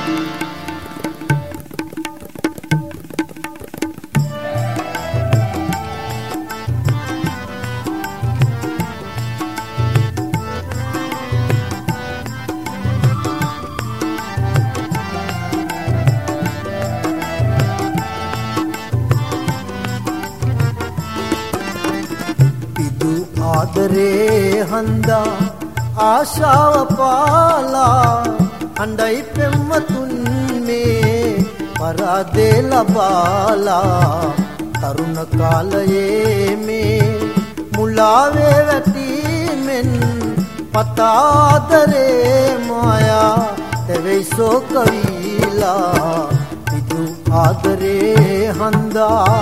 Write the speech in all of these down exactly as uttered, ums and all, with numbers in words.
ආදරේ හන්දා ආශාව පාලා හඬයි පෙම්වතුන් මේ පරාදේ ලබාලා තරුණ කාලයේ මේ මුලාවේ වැටීමෙන් පතාදරේ මායා තෙවෙයි සෝක වීලා පිදු ආදරේ හන්දා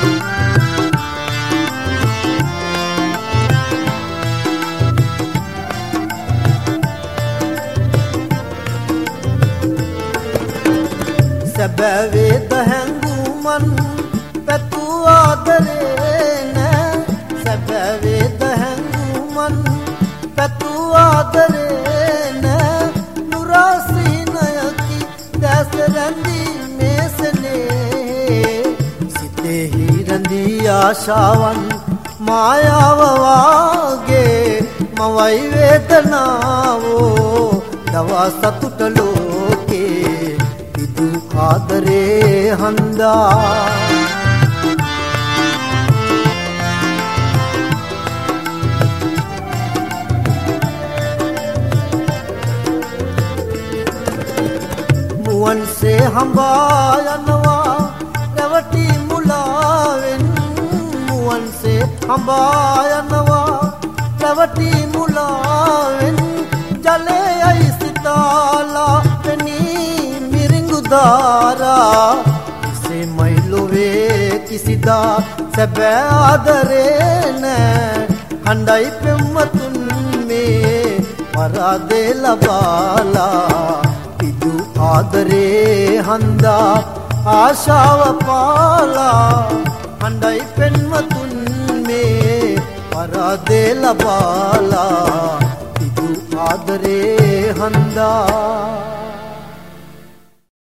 සැබෑවේද හැඟුමන් පැතු ආදරේ නෑ සැබෑවේද හැඟුමන් පැතු ආදරේ නෑ නුරාසීනයකි දැස රැඳී මේසනේ සිතෙහි රැඳී ආශාවන් මායාව වාගේ මවයි වේදනාවෝ දවා සතුට ලෝකේ ආදරේ හන්දා මුවන්සේ හඹා යනවා රැවටි මුලාවෙන් මුවන්සේ හඹා යනවා රැවටි මුලාවෙන් ජලයයි සිතාලා දාරා ඉසේ මයිලොවේ කිසිදා සැබෑ ආදරේ නෑ හඬයි පෙම්වතුන් මේ පරාදේ ලබාලා පිදු ආදරේ හන්දා ආශාව පාලා හඬයි පෙම්වතුන් මේ පරාදේ ලබාලා පිදු ආදරේ හන්දා